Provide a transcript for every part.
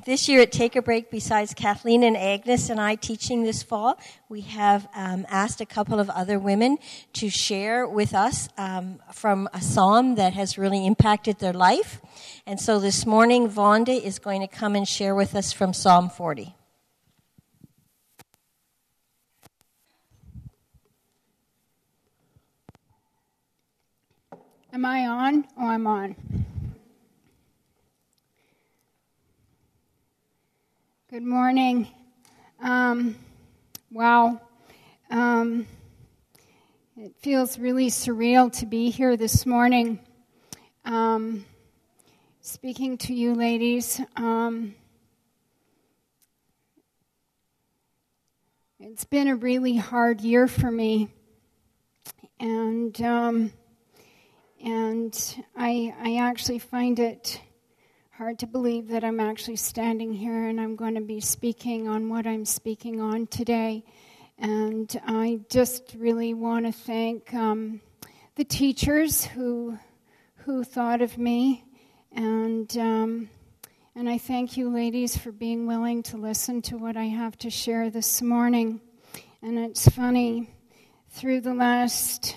This year at Take a Break, besides Kathleen and Agnes and I teaching this fall, we have asked a couple of other women to share with us from a psalm that has really impacted their life. And so this morning, Vonda is going to come and share with us from Psalm 40. Am I on? Oh, I'm on. Good morning. Wow. It feels really surreal to be here this morning speaking to you ladies. It's been a really hard year for me. And I actually find it hard to believe that I'm actually standing here and I'm going to be speaking on what I'm speaking on today. And I just really want to thank the teachers who thought of me, and I thank you ladies for being willing to listen to what I have to share this morning. And it's funny, through the last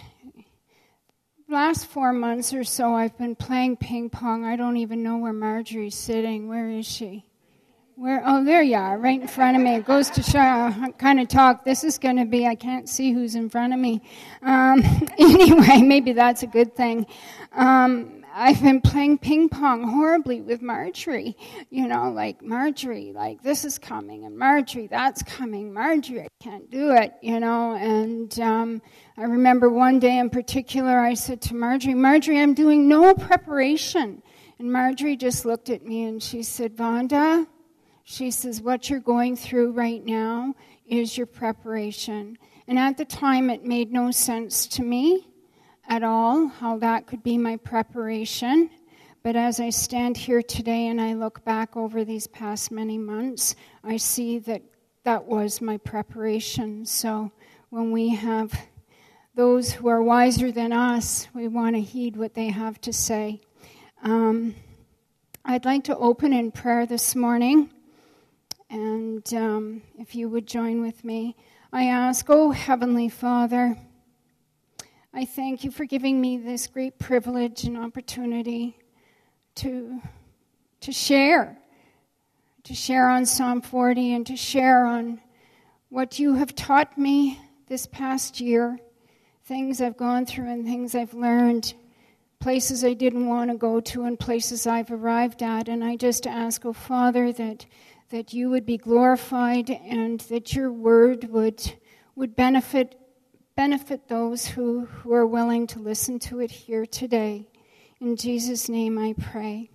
4 months or so, I've been playing ping pong. I don't even know where Marjorie's sitting. Where is she? Where? Oh, there you are, right in front of me. It goes to show kind of talk. This is going to be, I can't see who's in front of me. Anyway, maybe that's a good thing. I've been playing ping pong horribly with Marjorie. You know, like, Marjorie, like, this is coming, and Marjorie, that's coming. Marjorie, I can't do it, you know. And I remember one day in particular, I said to Marjorie, I'm doing no preparation. And Marjorie just looked at me and she said, Vonda, she says, what you're going through right now is your preparation. And at the time, it made no sense to me at all how that could be my preparation. But as I stand here today and I look back over these past many months, I see that that was my preparation. So when we have those who are wiser than us, we want to heed what they have to say. I'd like to open in prayer this morning. And if you would join with me, I ask, oh, Heavenly Father, I thank you for giving me this great privilege and opportunity to share on Psalm 40 and to share on what you have taught me this past year, things I've gone through and things I've learned, places I didn't want to go to and places I've arrived at. And I just ask, oh, Father, that you would be glorified and that your word would benefit those who are willing to listen to it here today. In Jesus' name I pray.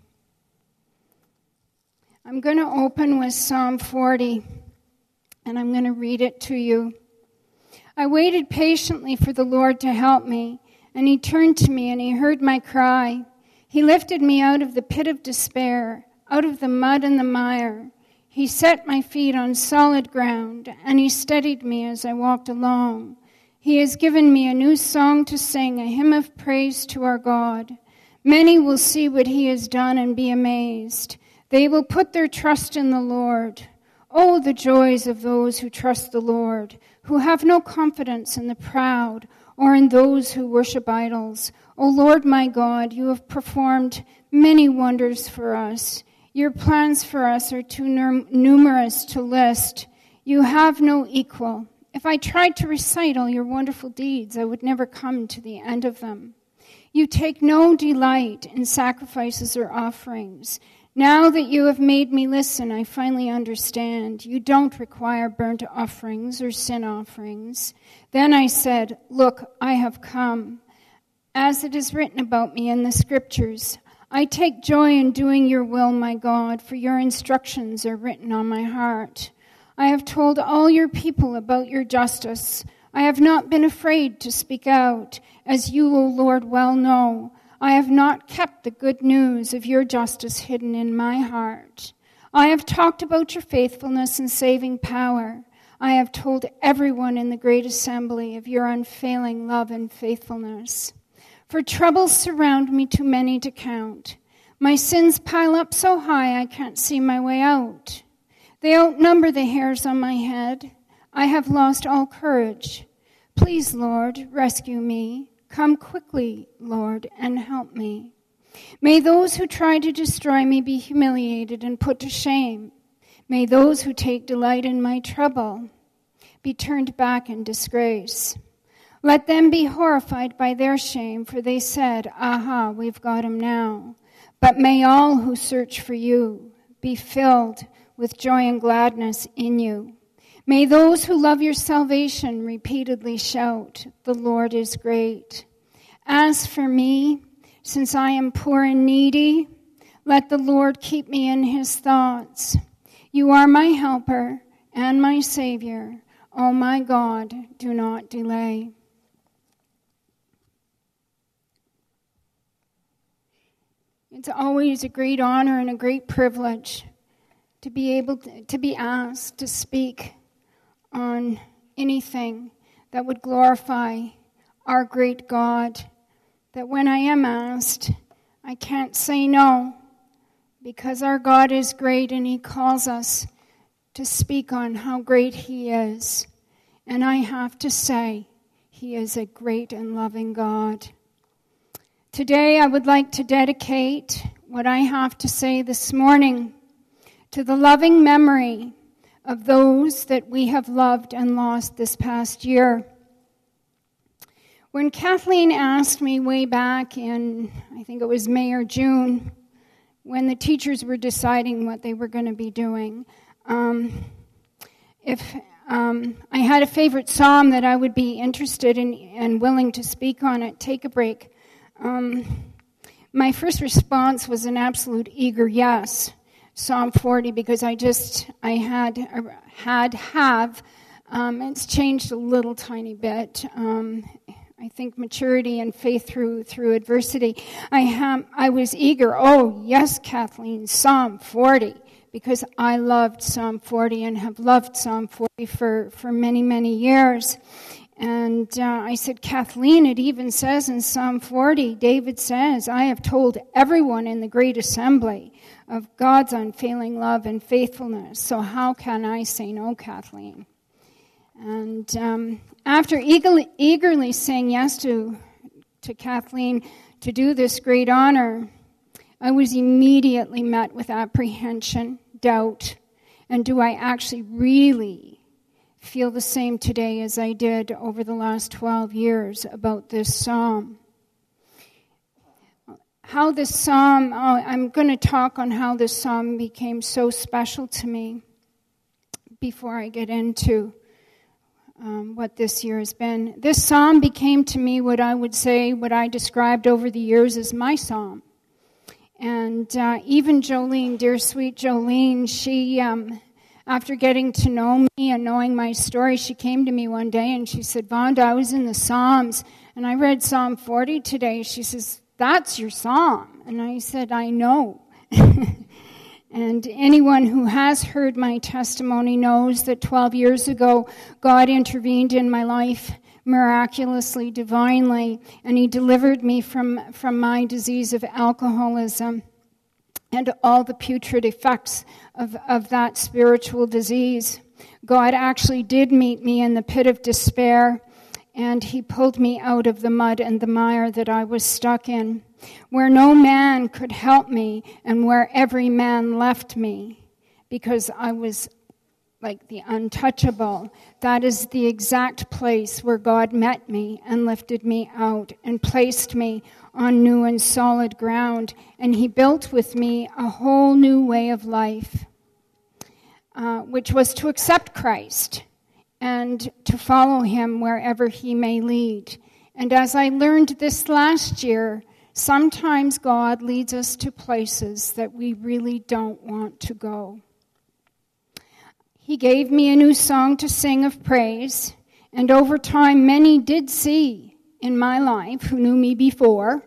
I'm going to open with Psalm 40, and I'm going to read it to you. I waited patiently for the Lord to help me, and he turned to me and he heard my cry. He lifted me out of the pit of despair, out of the mud and the mire. He set my feet on solid ground, and he steadied me as I walked along. He has given me a new song to sing, a hymn of praise to our God. Many will see what he has done and be amazed. They will put their trust in the Lord. Oh, the joys of those who trust the Lord, who have no confidence in the proud or in those who worship idols. O Lord my God, you have performed many wonders for us. Your plans for us are too numerous to list. You have no equal. If I tried to recite all your wonderful deeds, I would never come to the end of them. You take no delight in sacrifices or offerings. Now that you have made me listen, I finally understand. You don't require burnt offerings or sin offerings. Then I said, look, I have come. As it is written about me in the scriptures, I take joy in doing your will, my God, for your instructions are written on my heart. I have told all your people about your justice. I have not been afraid to speak out, as you, O Lord, well know. I have not kept the good news of your justice hidden in my heart. I have talked about your faithfulness and saving power. I have told everyone in the great assembly of your unfailing love and faithfulness. For troubles surround me too many to count. My sins pile up so high I can't see my way out. They outnumber the hairs on my head. I have lost all courage. Please, Lord, rescue me. Come quickly, Lord, and help me. May those who try to destroy me be humiliated and put to shame. May those who take delight in my trouble be turned back in disgrace. Let them be horrified by their shame, for they said, "Aha, we've got him now." But may all who search for you be filled with joy and gladness in you. May those who love your salvation repeatedly shout, "The Lord is great." As for me, since I am poor and needy, let the Lord keep me in his thoughts. You are my helper and my Savior. Oh my God, do not delay. It's always a great honor and a great privilege to be able to be asked to speak on anything that would glorify our great God. That when I am asked, I can't say no, because our God is great and he calls us to speak on how great he is. And I have to say, he is a great and loving God. Today I would like to dedicate what I have to say this morning to the loving memory of those that we have loved and lost this past year. When Kathleen asked me way back in, I think it was May or June, when the teachers were deciding what they were going to be doing, if I had a favorite psalm that I would be interested in and willing to speak on it, take a break. My first response was an absolute eager yes, Psalm 40, because I have, it's changed a little tiny bit. I think maturity and faith through adversity. I was eager. Oh, yes, Kathleen, Psalm 40, because I loved Psalm 40 and have loved Psalm 40 for many, many years. And I said, Kathleen, it even says in Psalm 40, David says, "I have told everyone in the great assembly of God's unfailing love and faithfulness. So how can I say no, Kathleen?" And after eagerly saying yes to Kathleen to do this great honor, I was immediately met with apprehension, doubt, and do I actually really feel the same today as I did over the last 12 years about this psalm? How this psalm, I'm going to talk on how this psalm became so special to me before I get into what this year has been. This psalm became to me what I described over the years as my psalm. And even Jolene, dear sweet Jolene, she, after getting to know me and knowing my story, she came to me one day and she said, "Vonda, I was in the Psalms and I read Psalm 40 today." She says, "That's your psalm." And I said, "I know." And anyone who has heard my testimony knows that 12 years ago, God intervened in my life miraculously, divinely, and he delivered me from my disease of alcoholism and all the putrid effects of that spiritual disease. God actually did meet me in the pit of despair, and he pulled me out of the mud and the mire that I was stuck in, where no man could help me and where every man left me, because I was like the untouchable. That is the exact place where God met me and lifted me out and placed me on new and solid ground. And he built with me a whole new way of life, which was to accept Christ and to follow him wherever he may lead. And as I learned this last year, sometimes God leads us to places that we really don't want to go. He gave me a new song to sing of praise, and over time many did see in my life who knew me before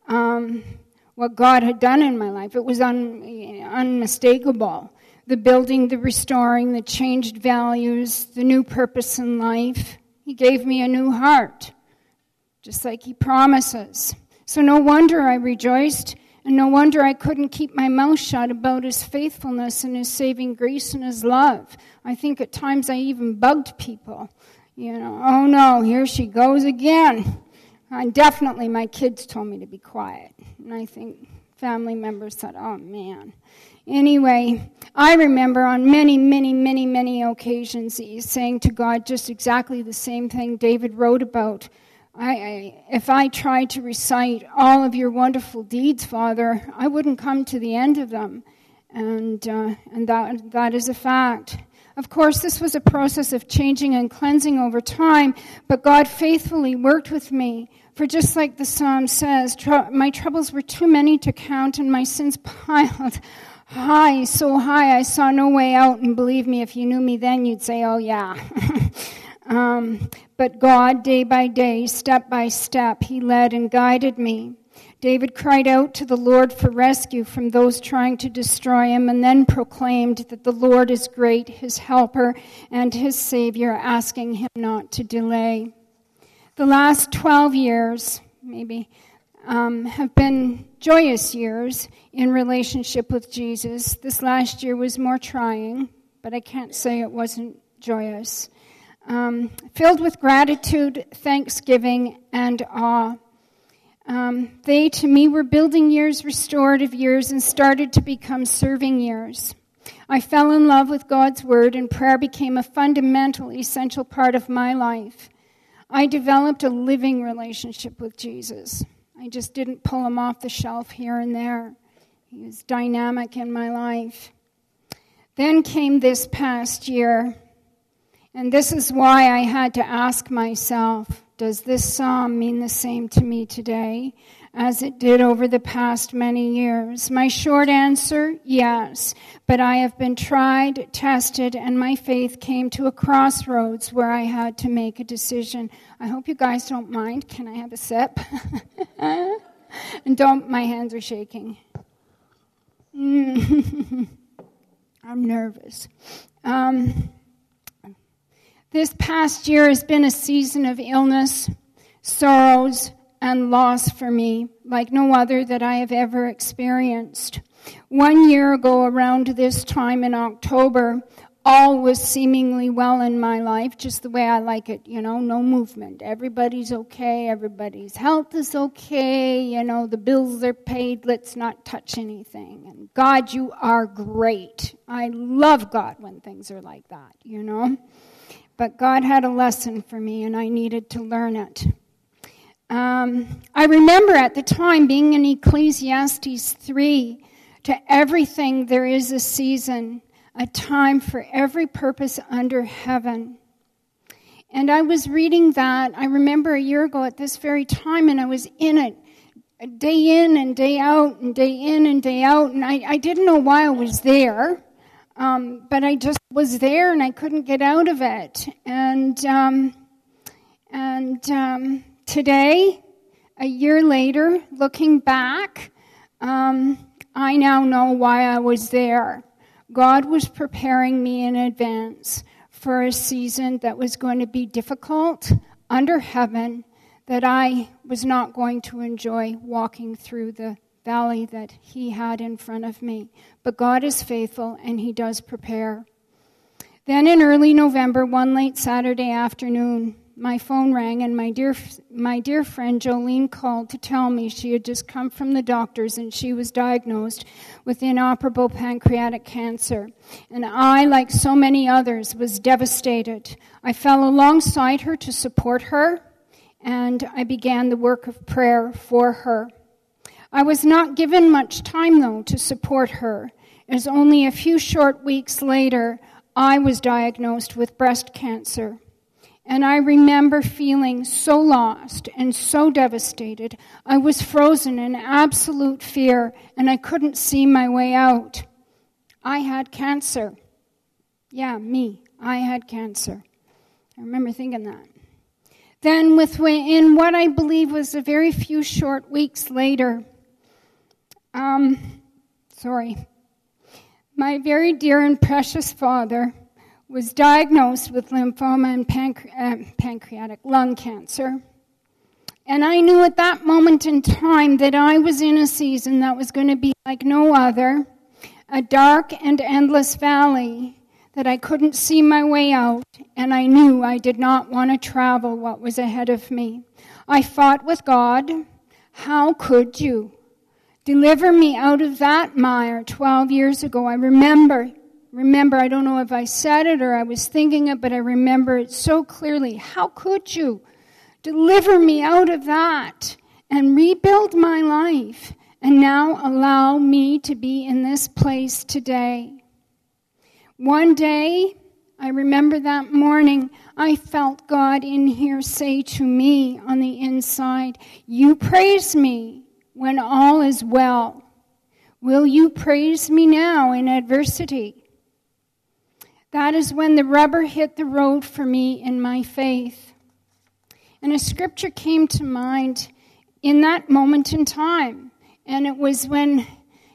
what God had done in my life. It was unmistakable. The building, the restoring, the changed values, the new purpose in life. He gave me a new heart, just like he promises. So no wonder I rejoiced And no wonder I couldn't keep my mouth shut about his faithfulness and his saving grace and his love. I think at times I even bugged people. Oh no, here she goes again. And definitely my kids told me to be quiet. And I think family members said, oh man. Anyway, I remember on many, many, many, many occasions saying to God just exactly the same thing David wrote about. If I tried to recite all of your wonderful deeds, Father, I wouldn't come to the end of them. And that is a fact. Of course, this was a process of changing and cleansing over time, but God faithfully worked with me. For just like the psalm says, my troubles were too many to count, and my sins piled high, so high I saw no way out. And believe me, if you knew me then, you'd say, oh yeah. But God, day by day, step by step, he led and guided me. David cried out to the Lord for rescue from those trying to destroy him, and then proclaimed that the Lord is great, his helper and his Savior, asking him not to delay. The last 12 years, maybe, have been joyous years in relationship with Jesus. This last year was more trying, but I can't say it wasn't joyous. Filled with gratitude, thanksgiving, and awe. They, to me, were building years, restorative years, and started to become serving years. I fell in love with God's Word, and prayer became a fundamental, essential part of my life. I developed a living relationship with Jesus. I just didn't pull him off the shelf here and there. He was dynamic in my life. Then came this past year, and this is why I had to ask myself, does this psalm mean the same to me today as it did over the past many years? My short answer, yes. But I have been tried, tested, and my faith came to a crossroads where I had to make a decision. I hope you guys don't mind. Can I have a sip? And my hands are shaking. I'm nervous. This past year has been a season of illness, sorrows, and loss for me, like no other that I have ever experienced. 1 year ago, around this time in October, all was seemingly well in my life, just the way I like it, no movement. Everybody's okay, everybody's health is okay, the bills are paid, let's not touch anything. And God, you are great. I love God when things are like that, But God had a lesson for me, and I needed to learn it. I remember at the time being in Ecclesiastes 3, to everything there is a season, a time for every purpose under heaven. And I was reading that, I remember a year ago at this very time, and I was in it day in and day out, and day in and day out, and I didn't know why I was there. But I just was there and I couldn't get out of it. And today, a year later, looking back, I now know why I was there. God was preparing me in advance for a season that was going to be difficult under heaven, that I was not going to enjoy walking through the valley that he had in front of me. But God is faithful, and he does prepare. Then in early November, one late Saturday afternoon, my phone rang, and my dear friend Jolene called to tell me she had just come from the doctors and she was diagnosed with inoperable pancreatic cancer. And I, like so many others, was devastated. I fell alongside her to support her, and I began the work of prayer for her. I was not given much time, though, to support her, as only a few short weeks later, I was diagnosed with breast cancer. And I remember feeling so lost and so devastated. I was frozen in absolute fear, and I couldn't see my way out. I had cancer. Yeah, me. I had cancer. I remember thinking that. Then, in what I believe was a very few short weeks later, my very dear and precious father was diagnosed with lymphoma and pancreatic lung cancer. And I knew at that moment in time that I was in a season that was going to be like no other, a dark and endless valley that I couldn't see my way out, and I knew I did not want to travel what was ahead of me. I fought with God. How could you deliver me out of that mire 12 years ago? I remember, I don't know if I said it or I was thinking it, but I remember it so clearly. How could you deliver me out of that and rebuild my life and now allow me to be in this place today? One day, I remember that morning, I felt God in here say to me on the inside, you praise me when all is well. Will you praise me now in adversity? That is when the rubber hit the road for me in my faith. And a scripture came to mind in that moment in time. And it was when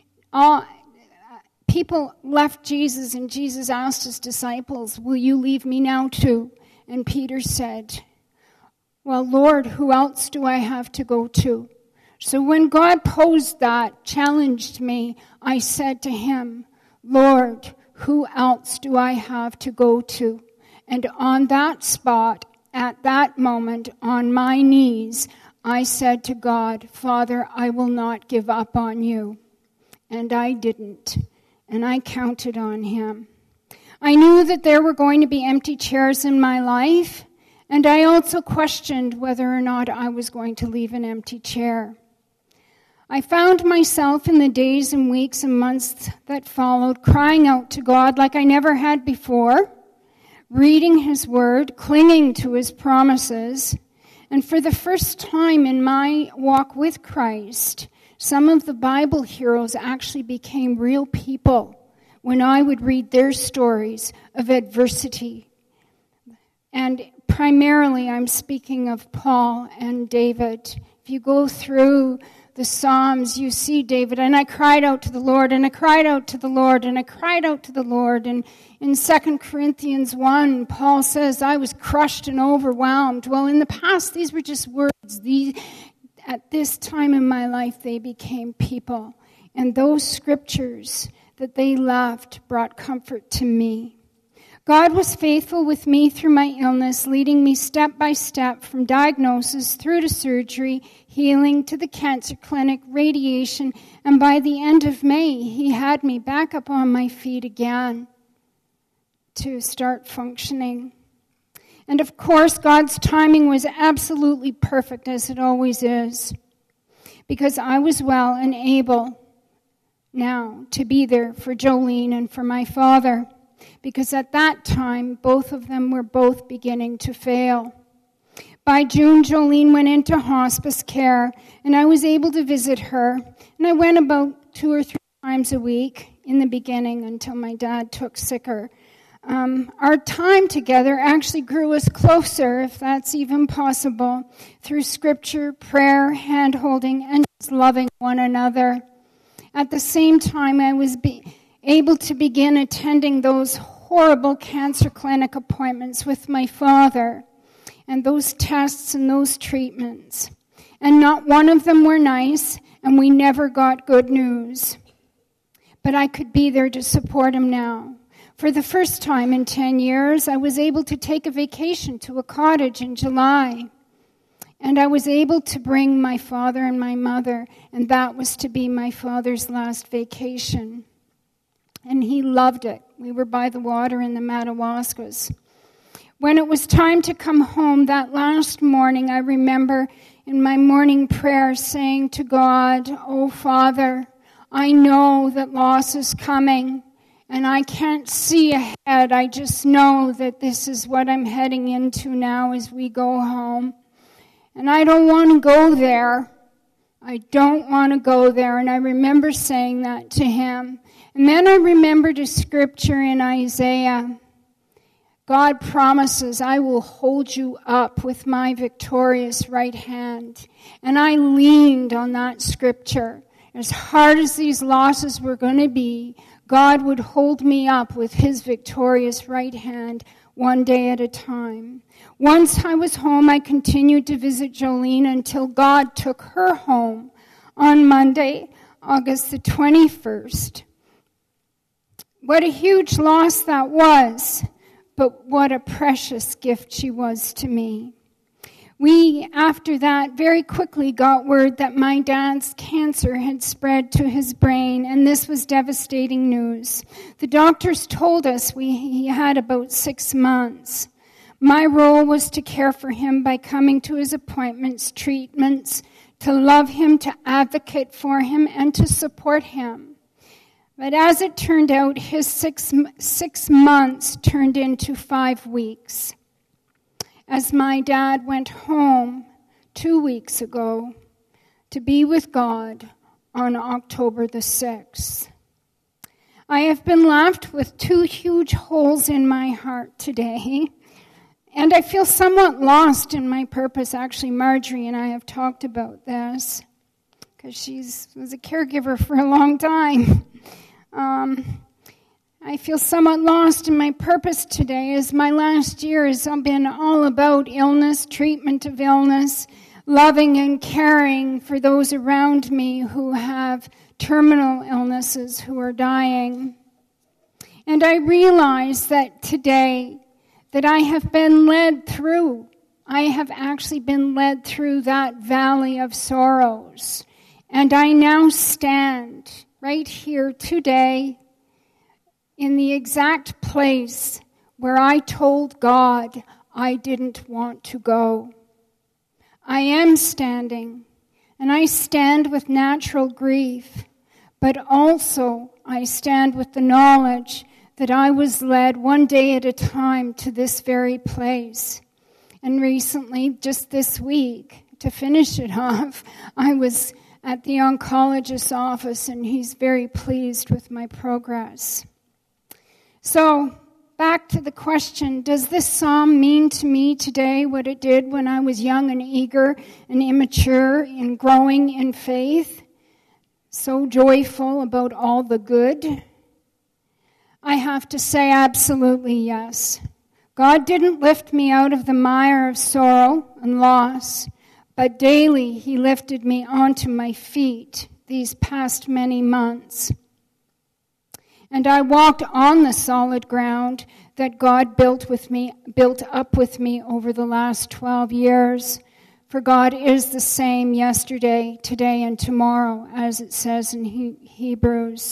people left Jesus and Jesus asked his disciples, will you leave me now too? And Peter said, well, Lord, who else do I have to go to? So when God posed that, challenged me, I said to him, Lord, who else do I have to go to? And on that spot, at that moment, on my knees, I said to God, Father, I will not give up on you. And I didn't. And I counted on him. I knew that there were going to be empty chairs in my life, and I also questioned whether or not I was going to leave an empty chair. I found myself in the days and weeks and months that followed crying out to God like I never had before, reading his word, clinging to his promises, and for the first time in my walk with Christ, some of the Bible heroes actually became real people when I would read their stories of adversity. And primarily I'm speaking of Paul and David. If you go through the Psalms, you see David, and I cried out to the Lord, and I cried out to the Lord, and I cried out to the Lord. And in 2 Corinthians 1, Paul says, I was crushed and overwhelmed. Well, in the past, these were just words. At this time in my life, they became people. And those scriptures that they loved brought comfort to me. God was faithful with me through my illness, leading me step by step from diagnosis through to surgery, healing to the cancer clinic, radiation, and by the end of May, he had me back up on my feet again to start functioning. And of course, God's timing was absolutely perfect, as it always is, because I was well and able now to be there for Jolene and for my father, because at that time, both of them were both beginning to fail. By June, Jolene went into hospice care, and I was able to visit her. And I went about 2 or 3 times a week in the beginning until my dad took sicker. Our time together actually grew us closer, if that's even possible, through scripture, prayer, hand-holding, and just loving one another. At the same time, I was able to begin attending those horrible cancer clinic appointments with my father, and those tests and those treatments. And not one of them were nice, and we never got good news. But I could be there to support him now. For the first time in 10 years, I was able to take a vacation to a cottage in July. And I was able to bring my father and my mother, and that was to be my father's last vacation. And he loved it. We were by the water in the Madawaskas. When it was time to come home that last morning, I remember in my morning prayer saying to God, "Oh, Father, I know that loss is coming, and I can't see ahead. I just know that this is what I'm heading into now as we go home. And I don't want to go there. I don't want to go there." And I remember saying that to him. And then I remembered a scripture in Isaiah. God promises, "I will hold you up with my victorious right hand." And I leaned on that scripture. As hard as these losses were going to be, God would hold me up with his victorious right hand one day at a time. Once I was home, I continued to visit Jolene until God took her home on Monday, August the 21st. What a huge loss that was, but what a precious gift she was to me. We, after that, very quickly got word that my dad's cancer had spread to his brain, and this was devastating news. The doctors told us he had about 6 months. My role was to care for him by coming to his appointments, treatments, to love him, to advocate for him, and to support him. But as it turned out, his six months turned into 5 weeks. As my dad went home 2 weeks ago to be with God on October the 6th. I have been left with 2 huge holes in my heart today, and I feel somewhat lost in my purpose. Actually, Marjorie and I have talked about this because she was a caregiver for a long time. I feel somewhat lost in my purpose today, as my last year has been all about illness, treatment of illness, loving and caring for those around me who have terminal illnesses, who are dying. And I realize that today that I have actually been led through that valley of sorrows. And I now stand right here today in the exact place where I told God I didn't want to go. I am standing, and I stand with natural grief, but also I stand with the knowledge that I was led one day at a time to this very place. And recently, just this week, to finish it off, I was at the oncologist's office, and he's very pleased with my progress. So, back to the question, does this psalm mean to me today what it did when I was young and eager and immature and growing in faith? So joyful about all the good? I have to say absolutely yes. God didn't lift me out of the mire of sorrow and loss, but daily he lifted me onto my feet these past many months. And I walked on the solid ground that God built up with me over the last 12 years. For God is the same yesterday, today, and tomorrow, as it says in Hebrews.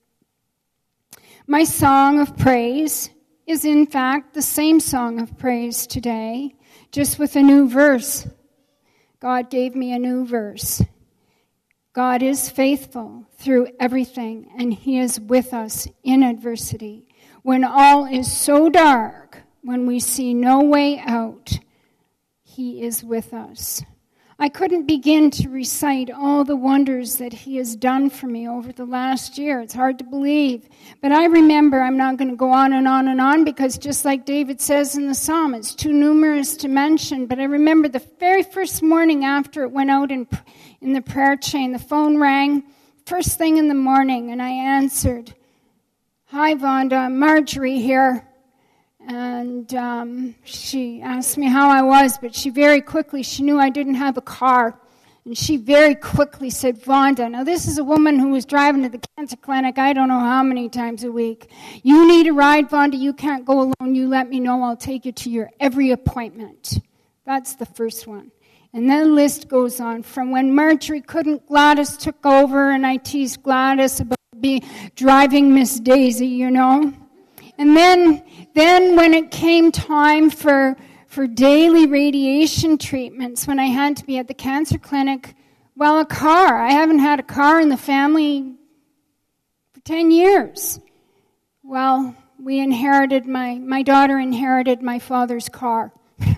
My song of praise is in fact the same song of praise today, just with a new verse. God gave me a new verse. God is faithful through everything, and he is with us in adversity. When all is so dark, when we see no way out, he is with us. I couldn't begin to recite all the wonders that he has done for me over the last year. It's hard to believe. But I remember, I'm not going to go on and on and on, because just like David says in the psalm, it's too numerous to mention. But I remember the very first morning after it went out in the prayer chain, the phone rang first thing in the morning, and I answered. Hi, Vonda, Marjorie here. And she asked me how I was, but she knew I didn't have a car. And she very quickly said, Vonda, now this is a woman who was driving to the cancer clinic I don't know how many times a week. You need a ride, Vonda, you can't go alone. You let me know, I'll take you to your every appointment. That's the first one. And then the list goes on. From when Marjorie couldn't, Gladys took over, and I teased Gladys about driving Miss Daisy, you know. And then when it came time for daily radiation treatments, when I had to be at the cancer clinic, well, a car. I haven't had a car in the family for 10 years. Well, my daughter inherited my father's car.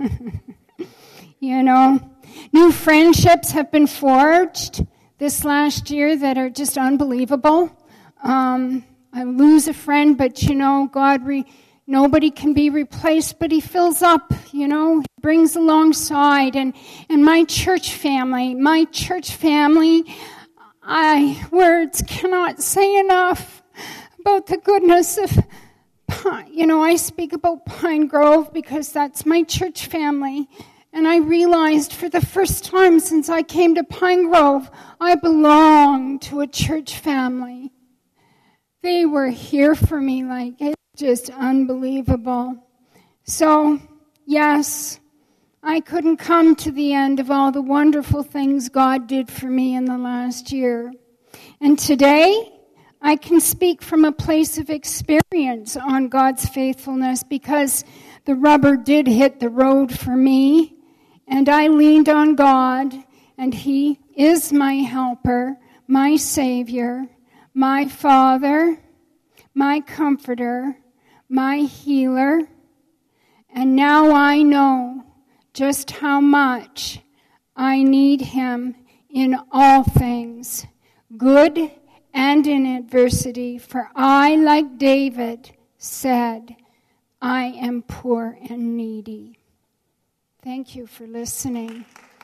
You know, new friendships have been forged this last year that are just unbelievable. I lose a friend, but you know, nobody can be replaced, but he fills up, you know, he brings alongside. And my church family, words cannot say enough about the goodness of, I speak about Pine Grove because that's my church family. And I realized for the first time since I came to Pine Grove, I belong to a church family. They were here for me, it's just unbelievable. So, yes, I couldn't come to the end of all the wonderful things God did for me in the last year. And today, I can speak from a place of experience on God's faithfulness because the rubber did hit the road for me, and I leaned on God, and He is my helper, my Savior, my Father, my Comforter, my Healer, and now I know just how much I need Him in all things, good and in adversity, for I, like David, said, I am poor and needy. Thank you for listening.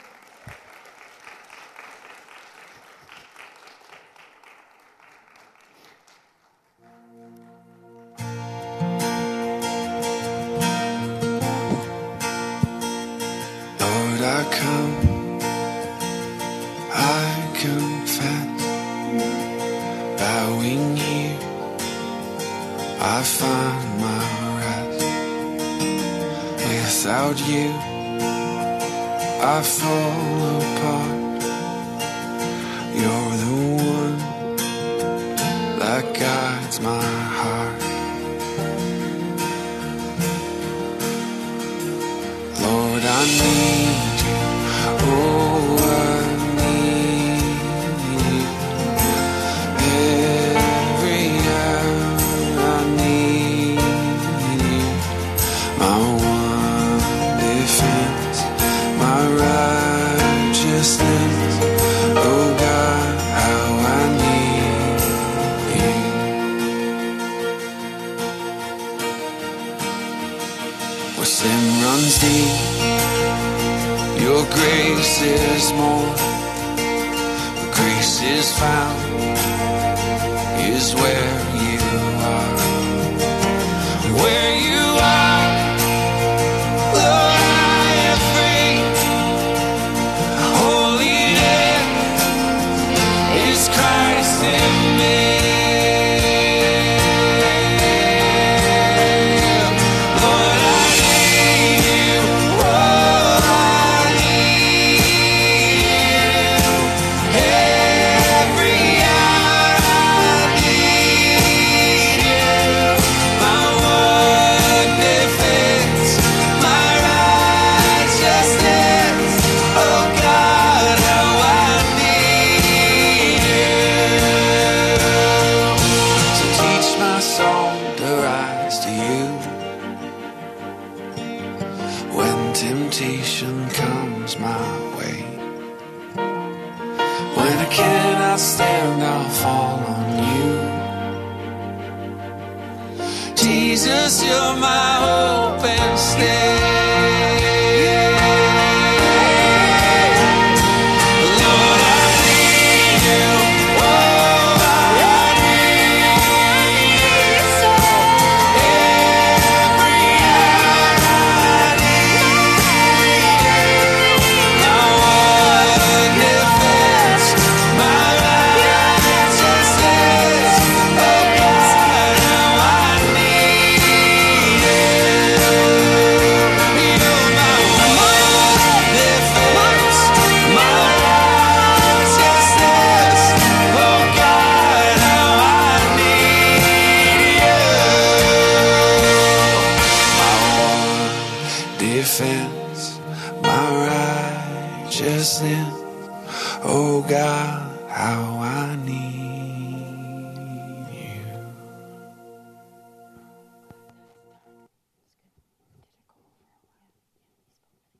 Lord, I come, I confess, bowing here, I find my rest. Without you, I fall apart. You're the one that guides my heart. Lord, I need you. Oh, I need you. Every hour I need you. My one defense, my righteousness. Oh God, how I need you. Where sin runs deep, your grace is more. Where grace is found is where you are. Where you are, Lord, I am free. Holiness is Christ in me. Lord, I need you. Oh, I need you. Every hour I need you. My one defense, my righteousness. Oh God, how I need you. So teach my soul to rise to you. When temptation comes my way, when I cannot stand, I'll fall on you. Jesus, you're my hope and stay. Lord, I need you. Oh, I need you. Every hour I need you. My one defense, my righteousness. Oh God, how I need you. You're my one defense, my righteousness. Oh God, how I need you. My one defense, my righteousness. Oh God, how